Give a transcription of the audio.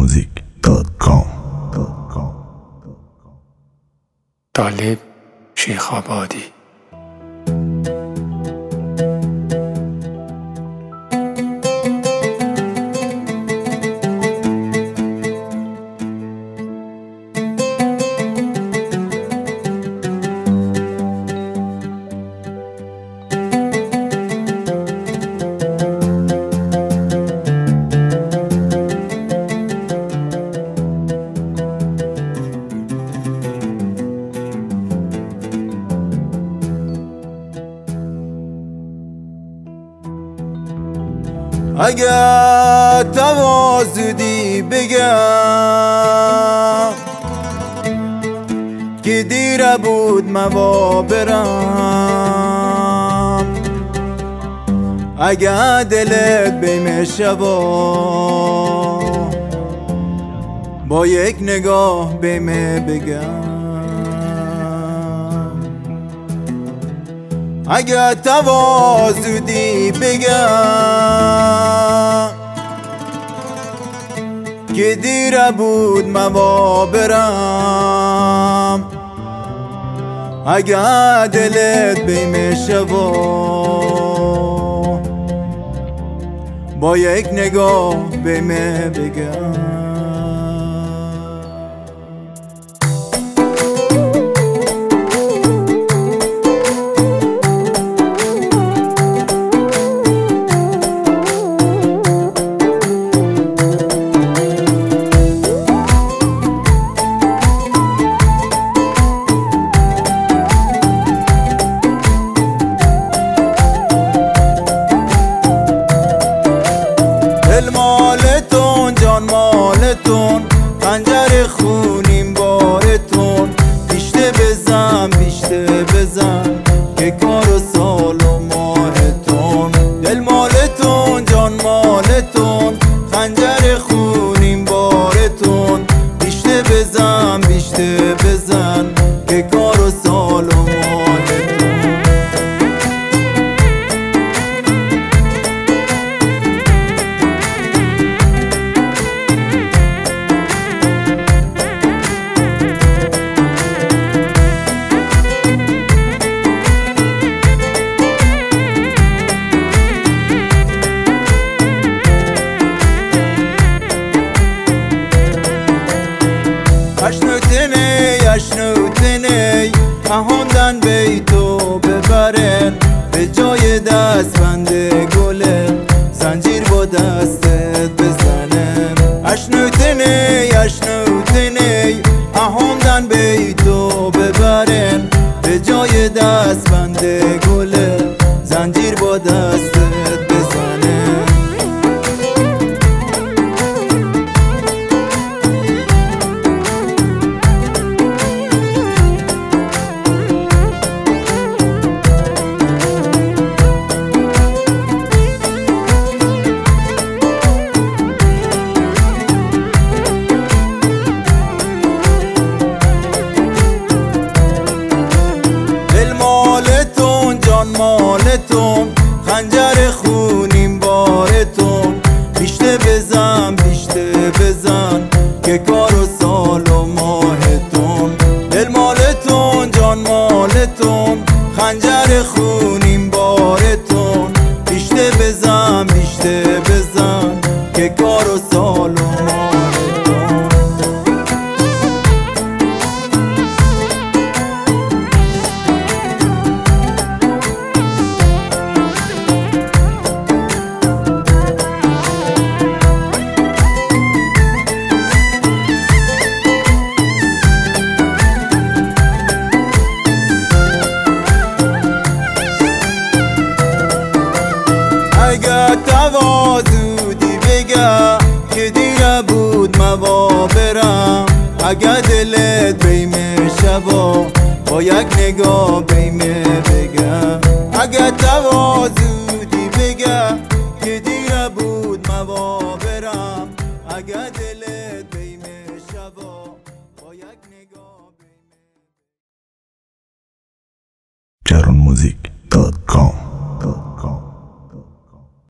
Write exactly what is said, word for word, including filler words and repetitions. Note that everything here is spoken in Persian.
موزیک دات کام. طالب شیخ آبادی. اگر توازدی بگم که دیره بود موا برم، اگر دلت بیم شبا با یک نگاه بیم بگم، اگر توازدی بگم که دیره بود موا برم، اگر دلت بیم شبا با یک نگاه بیم بگم. دل مالتون، جان مالتون، خنجر خونیم بارتون، بیشته بزن بیشته بزن که کار و سال و ماهتون. دل مالتون، جان مالتون، خنجر خونیم بارتون، بیشته بزن بیشته بزن که کار و سال و ماهتون. اشنوتنی اشنوتنی اهوندن بیتو ببرن، به جای دست بند گله زنجیر با دستت بزنن. اشنوتنی اشنوتنی اهوندن بیتو ببرن، به جای دست بند گله زنجیر با دستت بزنن. مالتون، خنجر خونیم بارتون، بیشته بزن بیشته بزن که کار و سال و ماهتون. دل مالتون، جان مالتون، خنجر خونیم بارتون، بیشته بزن بیشته بزن که کار و سال و ماهتون. اگر توازدی بگم که دیره بود موا برم، اگر دلت بیم شبا با یک نگاه بیم بگم، اگر توازدی بگم که دیره بود موا برم، اگر دلت